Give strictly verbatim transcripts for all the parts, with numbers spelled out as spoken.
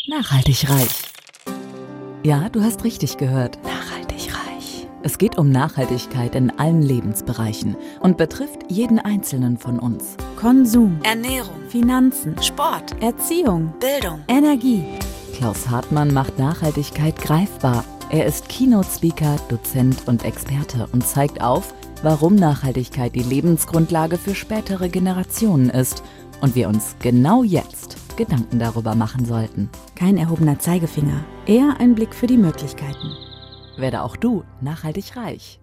Nachhaltig reich. Ja, du hast richtig gehört. Nachhaltig reich. Es geht um Nachhaltigkeit in allen Lebensbereichen und betrifft jeden Einzelnen von uns. Konsum, Ernährung, Finanzen, Sport, Erziehung, Bildung, Energie. Klaus Hartmann macht Nachhaltigkeit greifbar. Er ist Keynote-Speaker, Dozent und Experte und zeigt auf, warum Nachhaltigkeit die Lebensgrundlage für spätere Generationen ist und wir uns genau jetzt Gedanken darüber machen sollten. Kein erhobener Zeigefinger, eher ein Blick für die Möglichkeiten. Werde auch du nachhaltig reich.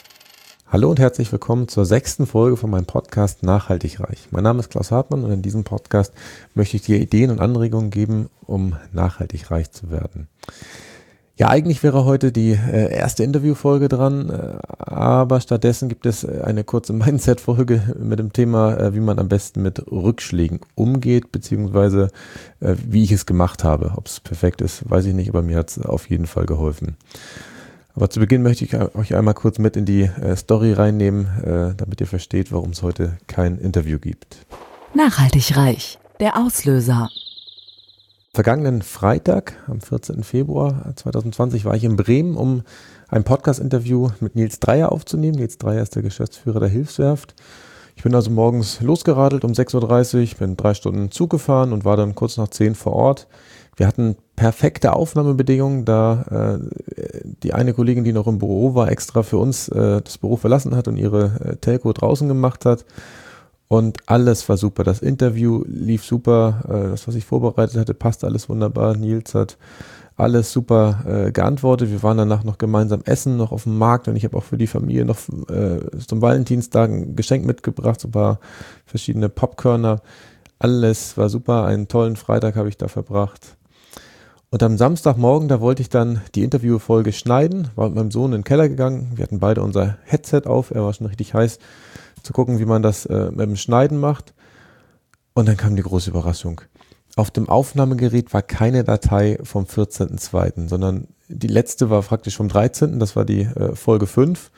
Hallo und herzlich willkommen zur sechsten Folge von meinem Podcast Nachhaltig reich. Mein Name ist Klaus Hartmann und in diesem Podcast möchte ich dir Ideen und Anregungen geben, um nachhaltig reich zu werden. Ja, eigentlich wäre heute die äh, erste Interviewfolge dran, äh, aber stattdessen gibt es eine kurze Mindset-Folge mit dem Thema, äh, wie man am besten mit Rückschlägen umgeht, beziehungsweise äh, wie ich es gemacht habe. Ob es perfekt ist, weiß ich nicht, aber mir hat es auf jeden Fall geholfen. Aber zu Beginn möchte ich euch einmal kurz mit in die äh, Story reinnehmen, äh, damit ihr versteht, warum es heute kein Interview gibt. Nachhaltig reich. Der Auslöser. Vergangenen Freitag, am vierzehnten Februar zweitausendzwanzig, war ich in Bremen, um ein Podcast-Interview mit Nils Dreier aufzunehmen. Nils Dreier ist der Geschäftsführer der Hilfswerft. Ich bin also morgens losgeradelt um sechs Uhr dreißig, bin drei Stunden Zug gefahren und war dann kurz nach zehn vor Ort. Wir hatten perfekte Aufnahmebedingungen, da äh, die eine Kollegin, die noch im Büro war, extra für uns äh, das Büro verlassen hat und ihre äh, Telco draußen gemacht hat. Und alles war super. Das Interview lief super. Das, was ich vorbereitet hatte, passte alles wunderbar. Nils hat alles super äh, geantwortet. Wir waren danach noch gemeinsam essen, noch auf dem Markt. Und ich habe auch für die Familie noch äh, zum Valentinstag ein Geschenk mitgebracht, so ein paar verschiedene Popkörner. Alles war super. Einen tollen Freitag habe ich da verbracht. Und am Samstagmorgen, da wollte ich dann die Interviewfolge schneiden. War mit meinem Sohn in den Keller gegangen. Wir hatten beide unser Headset auf. Er war schon richtig heiß zu gucken, wie man das äh, mit dem Schneiden macht. Und dann kam die große Überraschung. Auf dem Aufnahmegerät war keine Datei vom vierzehnten zweiten, sondern die letzte war praktisch vom dreizehnten Das war die äh, Folge fünf.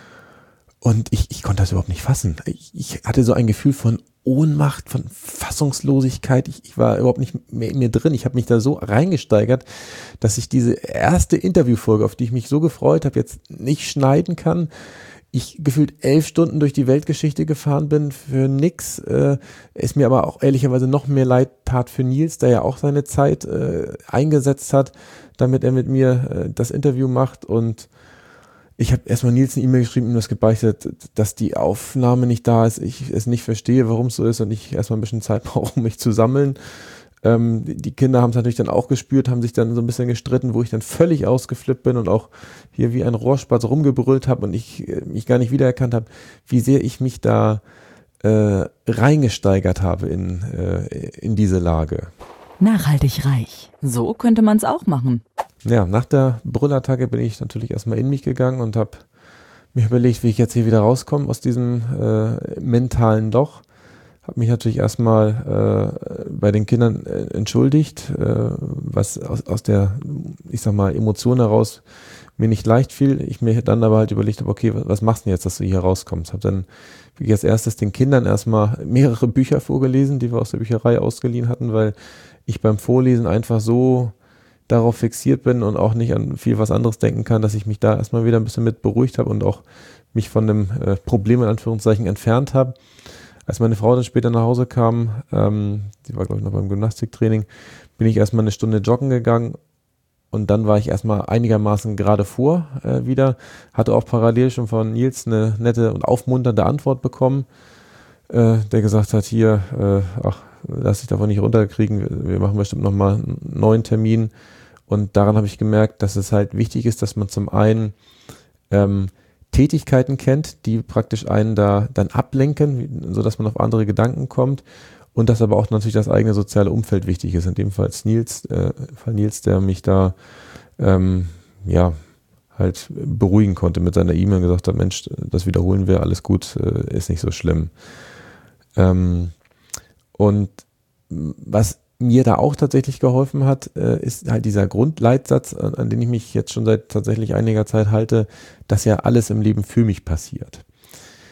Und ich, ich konnte das überhaupt nicht fassen. Ich, ich hatte so ein Gefühl von Ohnmacht, von Fassungslosigkeit. Ich, ich war überhaupt nicht mehr in mir drin. Ich habe mich da so reingesteigert, dass ich diese erste Interviewfolge, auf die ich mich so gefreut habe, jetzt nicht schneiden kann. Ich gefühlt elf Stunden durch die Weltgeschichte gefahren bin für nix, äh, es mir aber auch ehrlicherweise noch mehr leid tat für Nils, der ja auch seine Zeit äh, eingesetzt hat, damit er mit mir äh, das Interview macht. Und ich habe erstmal Nils eine E-Mail geschrieben, ihm das gebeichtet, dass die Aufnahme nicht da ist, ich es nicht verstehe, warum es so ist und ich erstmal ein bisschen Zeit brauche, um mich zu sammeln. Ähm, die Kinder haben es natürlich dann auch gespürt, haben sich dann so ein bisschen gestritten, wo ich dann völlig ausgeflippt bin und auch hier wie ein Rohrspatz rumgebrüllt habe und ich äh, mich gar nicht wiedererkannt habe, wie sehr ich mich da äh, reingesteigert habe in, äh, in diese Lage. Nachhaltig reich. So könnte man es auch machen. Ja, nach der Brüllattacke bin ich natürlich erstmal in mich gegangen und habe mir überlegt, wie ich jetzt hier wieder rauskomme aus diesem äh, mentalen Loch. Habe mich natürlich erstmal äh, bei den Kindern äh, entschuldigt, äh, was aus, aus der, ich sag mal, Emotion heraus mir nicht leicht fiel. Ich mir dann aber halt überlegt habe, okay, was, was machst du denn jetzt, dass du hier rauskommst? Habe dann wie als erstes den Kindern erstmal mehrere Bücher vorgelesen, die wir aus der Bücherei ausgeliehen hatten, weil ich beim Vorlesen einfach so darauf fixiert bin und auch nicht an viel was anderes denken kann, dass ich mich da erstmal wieder ein bisschen mit beruhigt habe und auch mich von dem äh, Problem in Anführungszeichen entfernt habe. Als meine Frau dann später nach Hause kam, ähm, die war glaube ich noch beim Gymnastiktraining, bin ich erstmal eine Stunde joggen gegangen und dann war ich erstmal einigermaßen gerade vor äh, wieder, hatte auch parallel schon von Nils eine nette und aufmunternde Antwort bekommen, äh, der gesagt hat, hier, äh, ach, lass dich davon nicht runterkriegen, wir, wir machen bestimmt nochmal einen neuen Termin. Und daran habe ich gemerkt, dass es halt wichtig ist, dass man zum einen ähm, Tätigkeiten kennt, die praktisch einen da dann ablenken, sodass man auf andere Gedanken kommt und dass aber auch natürlich das eigene soziale Umfeld wichtig ist. In dem Fall Nils, äh, Fall Nils, der mich da ähm, ja halt beruhigen konnte mit seiner E-Mail und gesagt hat, Mensch, das wiederholen wir, alles gut, äh, ist nicht so schlimm. Ähm, und was mir da auch tatsächlich geholfen hat, äh, ist halt dieser Grundleitsatz, an, an den ich mich jetzt schon seit tatsächlich einiger Zeit halte, dass ja alles im Leben für mich passiert.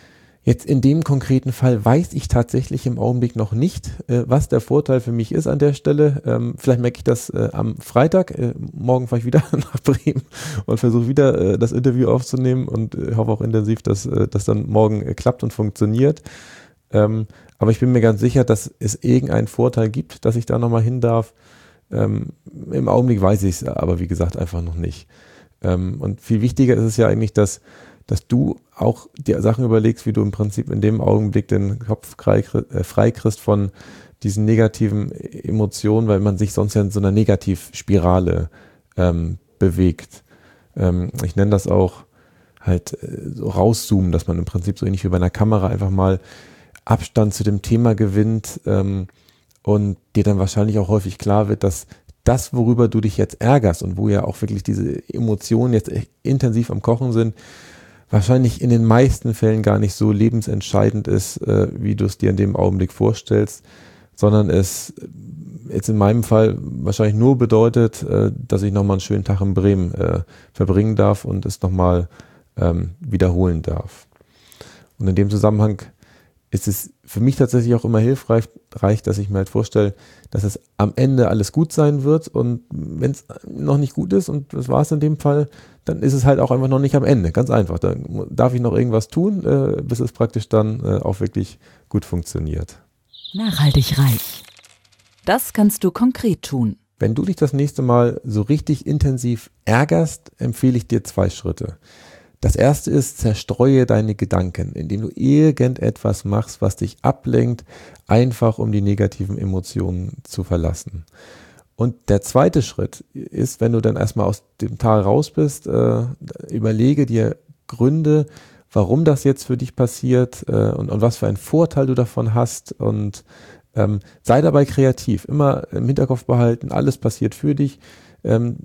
Jetzt in dem konkreten Fall weiß ich tatsächlich im Augenblick noch nicht, äh, was der Vorteil für mich ist an der Stelle. Ähm, vielleicht merke ich das äh, am Freitag. Äh, morgen fahre ich wieder nach Bremen und versuche wieder äh, das Interview aufzunehmen und äh, hoffe auch intensiv, dass äh, das dann morgen äh, klappt und funktioniert. Ähm, aber ich bin mir ganz sicher, dass es irgendeinen Vorteil gibt, dass ich da nochmal hin darf. Ähm, im Augenblick weiß ich es aber, wie gesagt, einfach noch nicht. Ähm, und viel wichtiger ist es ja eigentlich, dass dass du auch dir Sachen überlegst, wie du im Prinzip in dem Augenblick den Kopf freikriegst von diesen negativen Emotionen, weil man sich sonst ja in so einer Negativspirale ähm, bewegt. Ähm, ich nenne das auch halt äh, so rauszoomen, dass man im Prinzip so ähnlich wie bei einer Kamera einfach mal Abstand zu dem Thema gewinnt ähm, und dir dann wahrscheinlich auch häufig klar wird, dass das, worüber du dich jetzt ärgerst und wo ja auch wirklich diese Emotionen jetzt intensiv am Kochen sind, wahrscheinlich in den meisten Fällen gar nicht so lebensentscheidend ist, äh, wie du es dir in dem Augenblick vorstellst, sondern es jetzt in meinem Fall wahrscheinlich nur bedeutet, äh, dass ich nochmal einen schönen Tag in Bremen äh, verbringen darf und es nochmal ähm, wiederholen darf. Und in dem Zusammenhang ist es für mich tatsächlich auch immer hilfreich, dass ich mir halt vorstelle, dass es am Ende alles gut sein wird und wenn es noch nicht gut ist und das war es in dem Fall, dann ist es halt auch einfach noch nicht am Ende, ganz einfach. Dann darf ich noch irgendwas tun, äh, bis es praktisch dann äh, auch wirklich gut funktioniert. Nachhaltig reich. Das kannst du konkret tun. Wenn du dich das nächste Mal so richtig intensiv ärgerst, empfehle ich dir zwei Schritte. Das erste ist, zerstreue deine Gedanken, indem du irgendetwas machst, was dich ablenkt, einfach um die negativen Emotionen zu verlassen. Und der zweite Schritt ist, wenn du dann erstmal aus dem Tal raus bist, äh, überlege dir Gründe, warum das jetzt für dich passiert äh, und, und was für einen Vorteil du davon hast und ähm, sei dabei kreativ, immer im Hinterkopf behalten, alles passiert für dich. Ähm,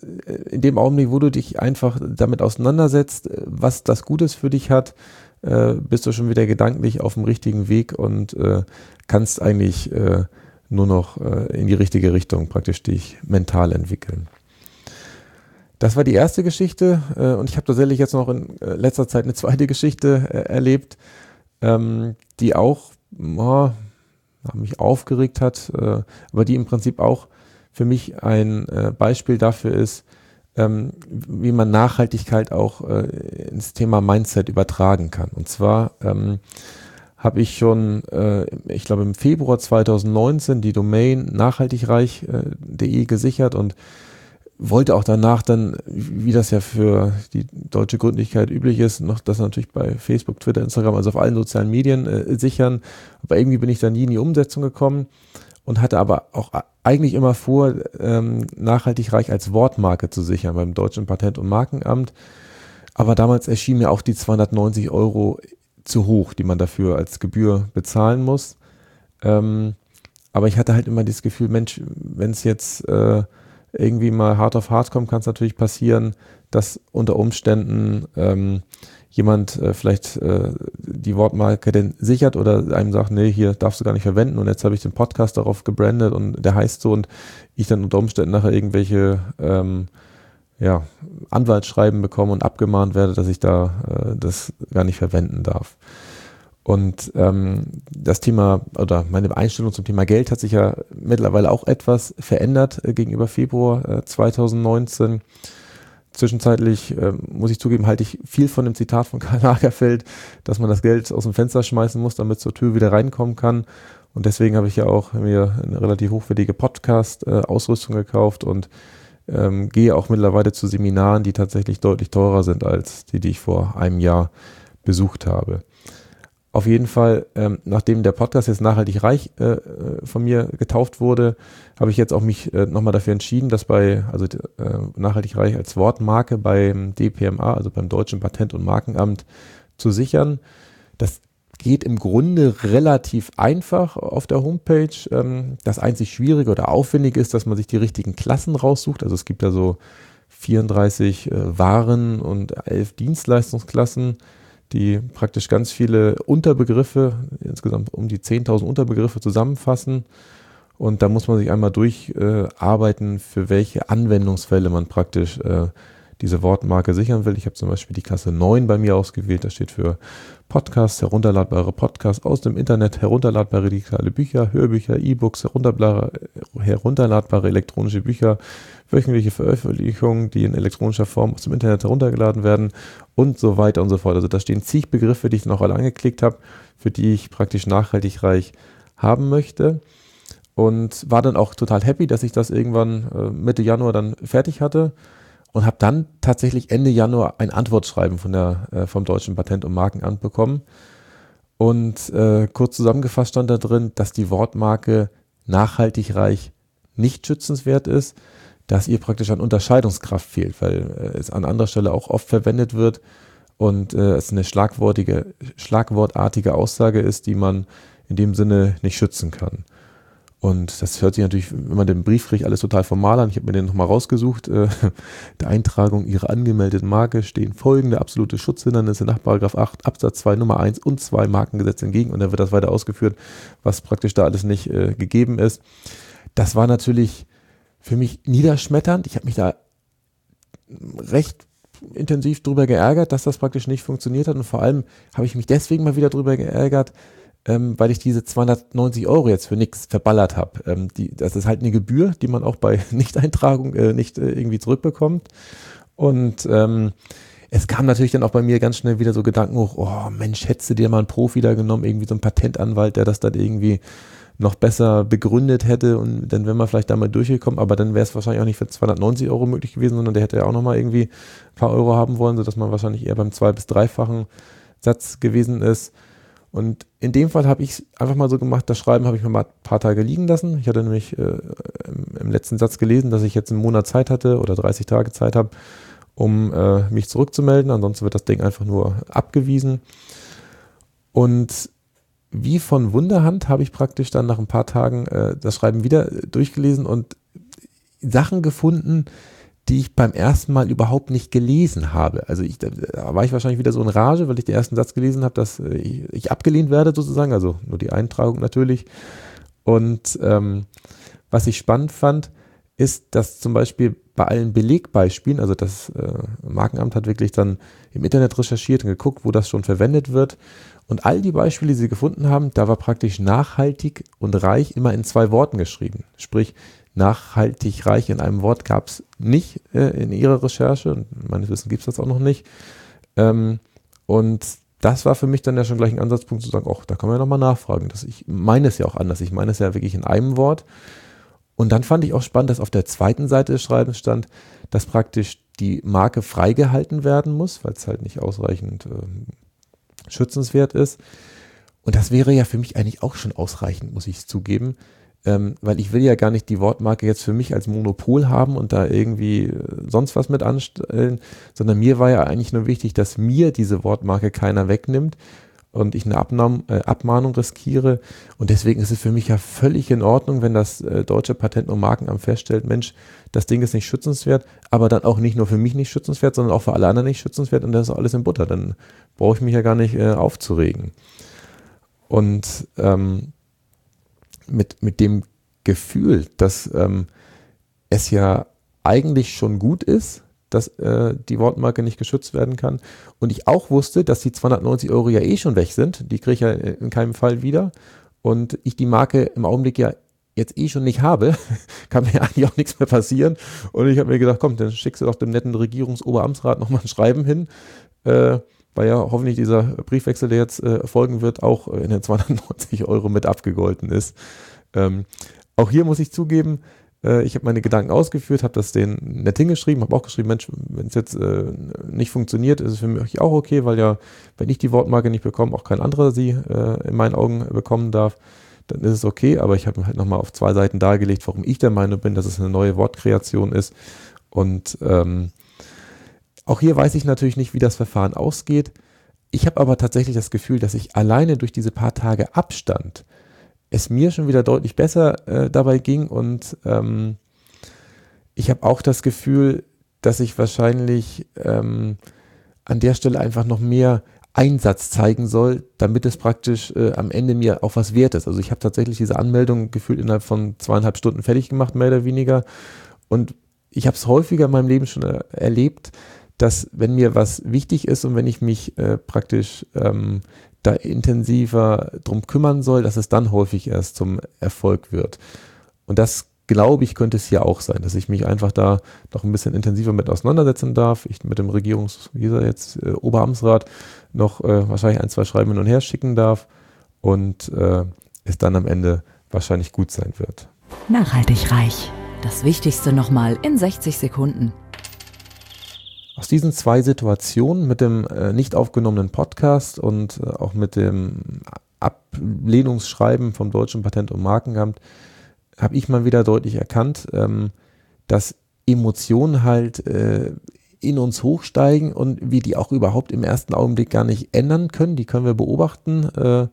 in dem Augenblick, wo du dich einfach damit auseinandersetzt, was das Gutes für dich hat, äh, bist du schon wieder gedanklich auf dem richtigen Weg und äh, kannst eigentlich äh, nur noch äh, in die richtige Richtung praktisch dich mental entwickeln. Das war die erste Geschichte äh, und ich habe tatsächlich jetzt noch in äh, letzter Zeit eine zweite Geschichte äh, erlebt, ähm, die auch oh, mich aufgeregt hat, äh, aber die im Prinzip auch für mich ein äh, Beispiel dafür ist, ähm, wie man Nachhaltigkeit auch äh, ins Thema Mindset übertragen kann. Und zwar ähm, habe ich schon, äh, ich glaube im Februar zwanzig neunzehn die Domain nachhaltigreich punkt de gesichert und wollte auch danach dann, wie das ja für die deutsche Gründlichkeit üblich ist, noch das natürlich bei Facebook, Twitter, Instagram, also auf allen sozialen Medien äh, sichern. Aber irgendwie bin ich dann nie in die Umsetzung gekommen und hatte aber auch eigentlich immer vor, ähm, nachhaltig reich als Wortmarke zu sichern beim Deutschen Patent- und Markenamt. Aber damals erschien mir auch die zweihundertneunzig Euro zu hoch, die man dafür als Gebühr bezahlen muss. Ähm, aber ich hatte halt immer das Gefühl, Mensch, wenn es jetzt äh, irgendwie mal hart auf hart kommt, kann es natürlich passieren, dass unter Umständen ähm, jemand äh, vielleicht äh, die Wortmarke denn sichert oder einem sagt, nee, hier darfst du gar nicht verwenden und jetzt habe ich den Podcast darauf gebrandet und der heißt so und ich dann unter Umständen nachher irgendwelche ähm, ja, Anwaltsschreiben bekomme und abgemahnt werde, dass ich da äh, das gar nicht verwenden darf. Und ähm, das Thema oder meine Einstellung zum Thema Geld hat sich ja mittlerweile auch etwas verändert äh, gegenüber Februar äh, zwanzig neunzehn. Zwischenzeitlich, äh, muss ich zugeben, halte ich viel von dem Zitat von Karl Lagerfeld, dass man das Geld aus dem Fenster schmeißen muss, damit es zur Tür wieder reinkommen kann. Und deswegen habe ich ja auch mir eine relativ hochwertige Podcast-Ausrüstung äh, gekauft und ähm, gehe auch mittlerweile zu Seminaren, die tatsächlich deutlich teurer sind als die, die ich vor einem Jahr besucht habe. Auf jeden Fall, ähm, nachdem der Podcast jetzt nachhaltig reich äh, von mir getauft wurde, habe ich jetzt auch mich äh, nochmal dafür entschieden, dass bei, also äh, nachhaltig reich als Wortmarke beim D P M A, also beim Deutschen Patent- und Markenamt, zu sichern. Das geht im Grunde relativ einfach auf der Homepage. Ähm, das einzig Schwierige oder Aufwendige ist, dass man sich die richtigen Klassen raussucht. Also es gibt da so vierunddreißig äh, Waren- und elf Dienstleistungsklassen, die praktisch ganz viele Unterbegriffe, insgesamt um die zehntausend Unterbegriffe zusammenfassen. Und da muss man sich einmal durcharbeiten, äh, für welche Anwendungsfälle man praktisch äh, diese Wortmarke sichern will. Ich habe zum Beispiel die Klasse neun bei mir ausgewählt. Das steht für Podcasts, herunterladbare Podcasts aus dem Internet, herunterladbare digitale Bücher, Hörbücher, E-Books, herunterladbare, herunterladbare elektronische Bücher, wöchentliche Veröffentlichungen, die in elektronischer Form aus dem Internet heruntergeladen werden und so weiter und so fort. Also da stehen zig Begriffe, die ich noch alle angeklickt habe, für die ich praktisch nachhaltig reich haben möchte. Und war dann auch total happy, dass ich das irgendwann äh, Mitte Januar dann fertig hatte. Und habe dann tatsächlich Ende Januar ein Antwortschreiben von der, äh, vom Deutschen Patent- und Markenamt bekommen. Und äh, kurz zusammengefasst stand da drin, dass die Wortmarke nachhaltig reich nicht schützenswert ist, dass ihr praktisch an Unterscheidungskraft fehlt, weil äh, es an anderer Stelle auch oft verwendet wird und äh, es eine schlagwortige, schlagwortartige Aussage ist, die man in dem Sinne nicht schützen kann. Und das hört sich natürlich, wenn man den Brief kriegt, alles total formal an. Ich habe mir den nochmal rausgesucht. Äh, der Eintragung Ihrer angemeldeten Marke stehen folgende absolute Schutzhindernisse nach Paragraph acht Absatz zwei Nummer eins und zwei Markengesetz entgegen. Und dann wird das weiter ausgeführt, was praktisch da alles nicht äh, gegeben ist. Das war natürlich für mich niederschmetternd. Ich habe mich da recht intensiv drüber geärgert, dass das praktisch nicht funktioniert hat. Und vor allem habe ich mich deswegen mal wieder drüber geärgert, Ähm, weil ich diese zweihundertneunzig Euro jetzt für nichts verballert habe. Ähm, die, das ist halt eine Gebühr, die man auch bei Nichteintragung äh, nicht äh, irgendwie zurückbekommt. Und ähm, es kam natürlich dann auch bei mir ganz schnell wieder so Gedanken hoch, oh Mensch, hättest du dir mal einen Profi da genommen, irgendwie so einen Patentanwalt, der das dann irgendwie noch besser begründet hätte und dann wären wir vielleicht damit durchgekommen, aber dann wäre es wahrscheinlich auch nicht für zweihundertneunzig Euro möglich gewesen, sondern der hätte ja auch nochmal irgendwie ein paar Euro haben wollen, sodass man wahrscheinlich eher beim zwei- bis dreifachen Satz gewesen ist. Und in dem Fall habe ich es einfach mal so gemacht, das Schreiben habe ich mir mal ein paar Tage liegen lassen. Ich hatte nämlich äh, im, im letzten Satz gelesen, dass ich jetzt einen Monat Zeit hatte oder dreißig Tage Zeit habe, um äh, mich zurückzumelden. Ansonsten wird das Ding einfach nur abgewiesen. Und wie von Wunderhand habe ich praktisch dann nach ein paar Tagen äh, das Schreiben wieder durchgelesen und Sachen gefunden, die ich beim ersten Mal überhaupt nicht gelesen habe. Also ich, da war ich wahrscheinlich wieder so in Rage, weil ich den ersten Satz gelesen habe, dass ich, ich abgelehnt werde sozusagen, also nur die Eintragung natürlich. Und ähm, was ich spannend fand, ist, dass zum Beispiel bei allen Belegbeispielen, also das äh, Markenamt hat wirklich dann im Internet recherchiert und geguckt, wo das schon verwendet wird. Und all die Beispiele, die sie gefunden haben, da war praktisch nachhaltig und reich immer in zwei Worten geschrieben. Sprich, nachhaltig reich in einem Wort gab es nicht äh, in ihrer Recherche und meines Wissens gibt es das auch noch nicht. Ähm, und das war für mich dann ja schon gleich ein Ansatzpunkt zu sagen, ach, da kann man ja nochmal nachfragen. Das, ich meine es ja auch anders, ich meine es ja wirklich in einem Wort. Und dann fand ich auch spannend, dass auf der zweiten Seite des Schreibens stand, dass praktisch die Marke freigehalten werden muss, weil es halt nicht ausreichend äh, schützenswert ist. Und das wäre ja für mich eigentlich auch schon ausreichend, muss ich zugeben. Ähm, weil ich will ja gar nicht die Wortmarke jetzt für mich als Monopol haben und da irgendwie sonst was mit anstellen, sondern mir war ja eigentlich nur wichtig, dass mir diese Wortmarke keiner wegnimmt und ich eine Abnahm, äh, Abmahnung riskiere. Und deswegen ist es für mich ja völlig in Ordnung, wenn das äh, Deutsche Patent- und Markenamt feststellt, Mensch, das Ding ist nicht schützenswert, aber dann auch nicht nur für mich nicht schützenswert, sondern auch für alle anderen nicht schützenswert und das ist alles in Butter. Dann brauche ich mich ja gar nicht äh, aufzuregen. Und ähm, mit, mit dem Gefühl, dass ähm, es ja eigentlich schon gut ist, dass äh, die Wortmarke nicht geschützt werden kann und ich auch wusste, dass die zweihundertneunzig Euro ja eh schon weg sind, die kriege ich ja in keinem Fall wieder und ich die Marke im Augenblick ja jetzt eh schon nicht habe, kann mir eigentlich auch nichts mehr passieren und ich habe mir gedacht, komm, dann schickst du doch dem netten Regierungsoberamtsrat nochmal ein Schreiben hin, äh, weil ja hoffentlich dieser Briefwechsel, der jetzt äh, folgen wird, auch in den zweihundertneunzig Euro mit abgegolten ist. Ähm, auch hier muss ich zugeben, äh, ich habe meine Gedanken ausgeführt, habe das denen nett hingeschrieben, habe auch geschrieben, Mensch, wenn es jetzt äh, nicht funktioniert, ist es für mich auch okay, weil ja, wenn ich die Wortmarke nicht bekomme, auch kein anderer sie äh, in meinen Augen bekommen darf, dann ist es okay, aber ich habe halt nochmal auf zwei Seiten dargelegt, warum ich der Meinung bin, dass es eine neue Wortkreation ist und ähm, auch hier weiß ich natürlich nicht, wie das Verfahren ausgeht. Ich habe aber tatsächlich das Gefühl, dass ich alleine durch diese paar Tage Abstand es mir schon wieder deutlich besser äh, dabei ging und ähm, ich habe auch das Gefühl, dass ich wahrscheinlich ähm, an der Stelle einfach noch mehr Einsatz zeigen soll, damit es praktisch äh, am Ende mir auch was wert ist. Also ich habe tatsächlich diese Anmeldung gefühlt innerhalb von zweieinhalb Stunden fertig gemacht, mehr oder weniger und ich habe es häufiger in meinem Leben schon äh, erlebt, dass wenn mir was wichtig ist und wenn ich mich äh, praktisch ähm, da intensiver drum kümmern soll, dass es dann häufig erst zum Erfolg wird. Und das, glaube ich, könnte es hier auch sein, dass ich mich einfach da noch ein bisschen intensiver mit auseinandersetzen darf. Ich mit dem Regierungs-, wie gesagt, jetzt äh, Oberamtsrat noch äh, wahrscheinlich ein, zwei Schreiben hin und her schicken darf und äh, es dann am Ende wahrscheinlich gut sein wird. Nachhaltig reich. Das Wichtigste nochmal in sechzig Sekunden. Aus diesen zwei Situationen mit dem äh, nicht aufgenommenen Podcast und äh, auch mit dem Ablehnungsschreiben vom Deutschen Patent- und Markenamt habe ich mal wieder deutlich erkannt, ähm, dass Emotionen halt äh, in uns hochsteigen und wir die auch überhaupt im ersten Augenblick gar nicht ändern können. Die können wir beobachten, äh,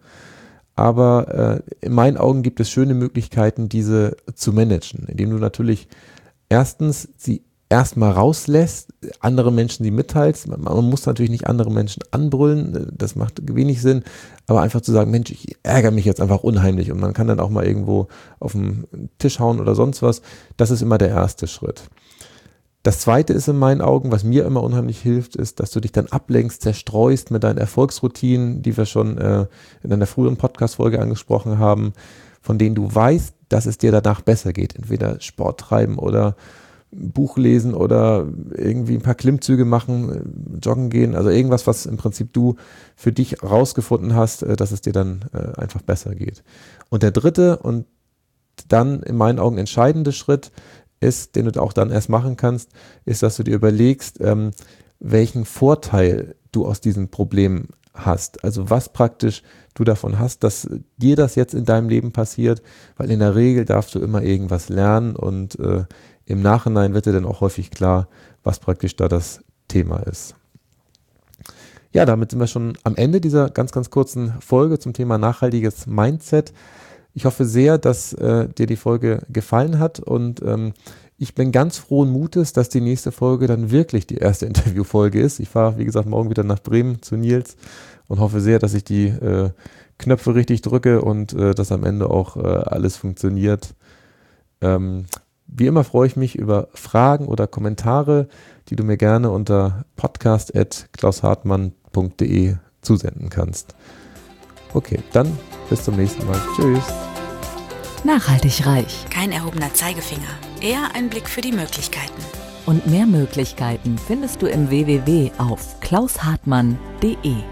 aber äh, in meinen Augen gibt es schöne Möglichkeiten, diese zu managen, indem du natürlich erstens sie erstmal rauslässt, andere Menschen sie mitteilst. Man, man muss natürlich nicht andere Menschen anbrüllen, das macht wenig Sinn, aber einfach zu sagen, Mensch, ich ärgere mich jetzt einfach unheimlich und man kann dann auch mal irgendwo auf den Tisch hauen oder sonst was, das ist immer der erste Schritt. Das zweite ist in meinen Augen, was mir immer unheimlich hilft, ist, dass du dich dann ablenkst, zerstreust mit deinen Erfolgsroutinen, die wir schon äh, in einer früheren Podcast-Folge angesprochen haben, von denen du weißt, dass es dir danach besser geht. Entweder Sport treiben oder Buch lesen oder irgendwie ein paar Klimmzüge machen, joggen gehen, also irgendwas, was im Prinzip du für dich rausgefunden hast, dass es dir dann einfach besser geht. Und der dritte und dann in meinen Augen entscheidende Schritt ist, den du auch dann erst machen kannst, ist, dass du dir überlegst, welchen Vorteil du aus diesem Problem hast. Also was praktisch du davon hast, dass dir das jetzt in deinem Leben passiert, weil in der Regel darfst du immer irgendwas lernen und äh, im Nachhinein wird dir dann auch häufig klar, was praktisch da das Thema ist. Ja, damit sind wir schon am Ende dieser ganz, ganz kurzen Folge zum Thema nachhaltiges Mindset. Ich hoffe sehr, dass äh, dir die Folge gefallen hat und ähm, ich bin ganz frohen Mutes, dass die nächste Folge dann wirklich die erste Interviewfolge ist. Ich fahre, wie gesagt, morgen wieder nach Bremen zu Nils und hoffe sehr, dass ich die äh, Knöpfe richtig drücke und äh, dass am Ende auch äh, alles funktioniert. Ähm, Wie immer freue ich mich über Fragen oder Kommentare, die du mir gerne unter podcast at klaus hartmann punkt de zusenden kannst. Okay, dann bis zum nächsten Mal. Tschüss. Nachhaltig reich. Kein erhobener Zeigefinger, eher ein Blick für die Möglichkeiten. Und mehr Möglichkeiten findest du im w w w auf klaus hartmann punkt de.